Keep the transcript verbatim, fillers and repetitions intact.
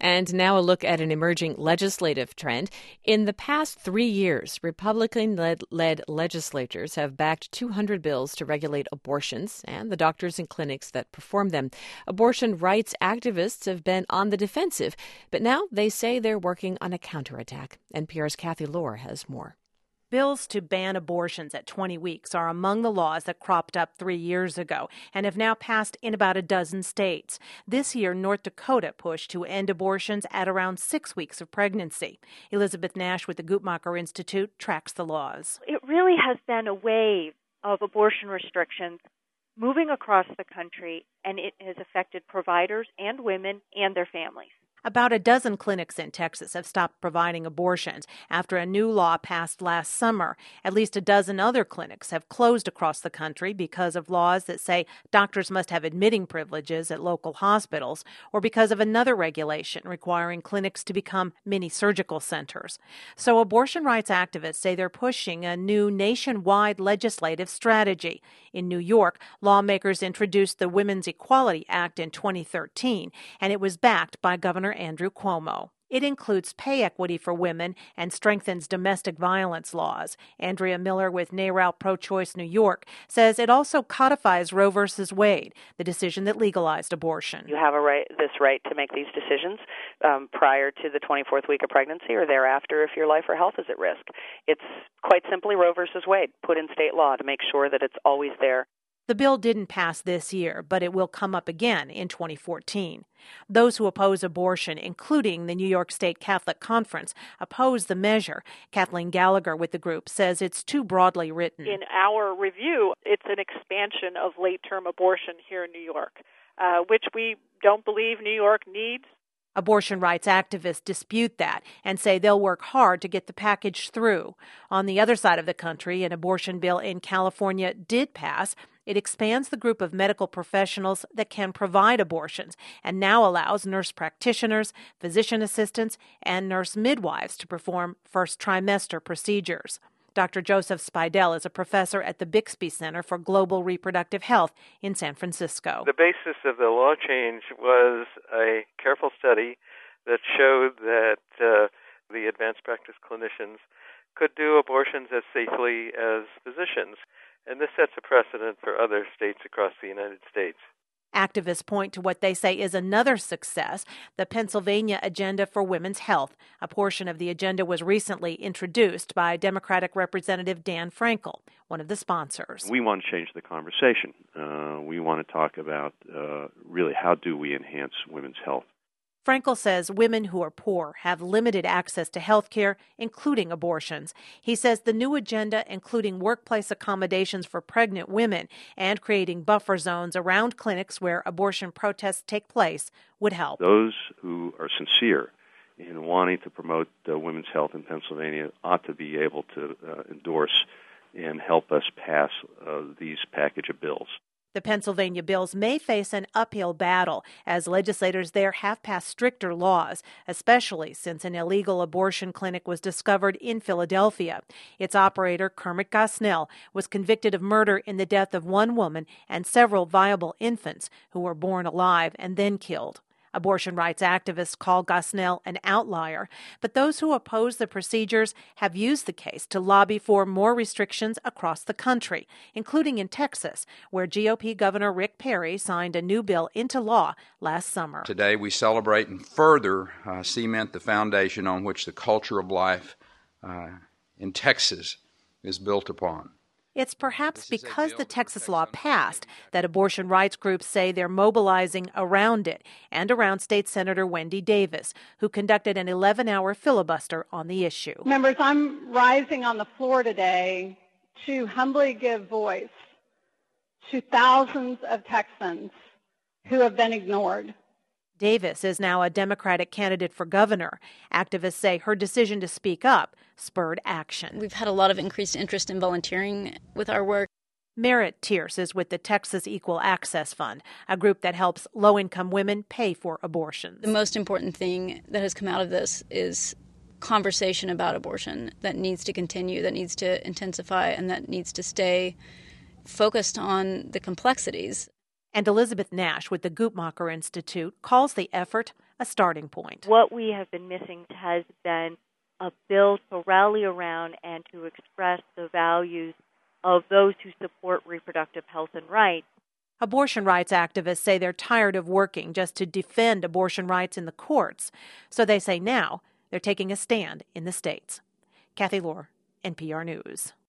And now a look at an emerging legislative trend. In the past three years, Republican-led led legislatures have backed two hundred bills to regulate abortions and the doctors and clinics that perform them. Abortion rights activists have been on the defensive, but now they say they're working on a counterattack. N P R's Kathy Lohr has more. Bills to ban abortions at twenty weeks are among the laws that cropped up three years ago and have now passed in about a dozen states. This year, North Dakota pushed to end abortions at around six weeks of pregnancy. Elizabeth Nash with the Guttmacher Institute tracks the laws. It really has been a wave of abortion restrictions moving across the country, and it has affected providers and women and their families. About a dozen clinics in Texas have stopped providing abortions after a new law passed last summer. At least a dozen other clinics have closed across the country because of laws that say doctors must have admitting privileges at local hospitals, or because of another regulation requiring clinics to become mini surgical centers. So abortion rights activists say they're pushing a new nationwide legislative strategy. In New York, lawmakers introduced the Women's Equality Act in twenty thirteen, and it was backed by Governor Andrew Cuomo. It includes pay equity for women and strengthens domestic violence laws. Andrea Miller with NARAL Pro-Choice New York says it also codifies Roe versus Wade, the decision that legalized abortion. You have a right, this right to make these decisions um, prior to the twenty-fourth week of pregnancy or thereafter if your life or health is at risk. It's quite simply Roe versus Wade, put in state law to make sure that it's always there. The bill didn't pass this year, but it will come up again in twenty fourteen. Those who oppose abortion, including the New York State Catholic Conference, oppose the measure. Kathleen Gallagher with the group says it's too broadly written. In our review, it's an expansion of late-term abortion here in New York, uh, which we don't believe New York needs. Abortion rights activists dispute that and say they'll work hard to get the package through. On the other side of the country, an abortion bill in California did pass. It expands the group of medical professionals that can provide abortions and now allows nurse practitioners, physician assistants, and nurse midwives to perform first trimester procedures. Doctor Joseph Spidell is a professor at the Bixby Center for Global Reproductive Health in San Francisco. The basis of the law change was a careful study that showed that uh, the advanced practice clinicians could do abortions as safely as physicians. And this sets a precedent for other states across the United States. Activists point to what they say is another success, the Pennsylvania Agenda for Women's Health. A portion of the agenda was recently introduced by Democratic Representative Dan Frankel, one of the sponsors. We want to change the conversation. Uh, we want to talk about uh, really how do we enhance women's health. Frankel says women who are poor have limited access to health care, including abortions. He says the new agenda, including workplace accommodations for pregnant women and creating buffer zones around clinics where abortion protests take place, would help. Those who are sincere in wanting to promote uh, women's health in Pennsylvania ought to be able to uh, endorse and help us pass uh, these package of bills. The Pennsylvania bills may face an uphill battle as legislators there have passed stricter laws, especially since an illegal abortion clinic was discovered in Philadelphia. Its operator, Kermit Gosnell, was convicted of murder in the death of one woman and several viable infants who were born alive and then killed. Abortion rights activists call Gosnell an outlier, but those who oppose the procedures have used the case to lobby for more restrictions across the country, including in Texas, where G O P Governor Rick Perry signed a new bill into law last summer. Today we celebrate and further uh, cement the foundation on which the culture of life uh, in Texas is built upon. It's perhaps because the Texas law passed that abortion rights groups say they're mobilizing around it and around State Senator Wendy Davis, who conducted an eleven-hour filibuster on the issue. Members, I'm rising on the floor today to humbly give voice to thousands of Texans who have been ignored. Davis is now a Democratic candidate for governor. Activists say her decision to speak up spurred action. We've had a lot of increased interest in volunteering with our work. Merritt Tierce is with the Texas Equal Access Fund, a group that helps low-income women pay for abortions. The most important thing that has come out of this is conversation about abortion that needs to continue, that needs to intensify, and that needs to stay focused on the complexities. And Elizabeth Nash with the Guttmacher Institute calls the effort a starting point. What we have been missing has been a bill to rally around and to express the values of those who support reproductive health and rights. Abortion rights activists say they're tired of working just to defend abortion rights in the courts. So they say now they're taking a stand in the states. Kathy Lohr, N P R News.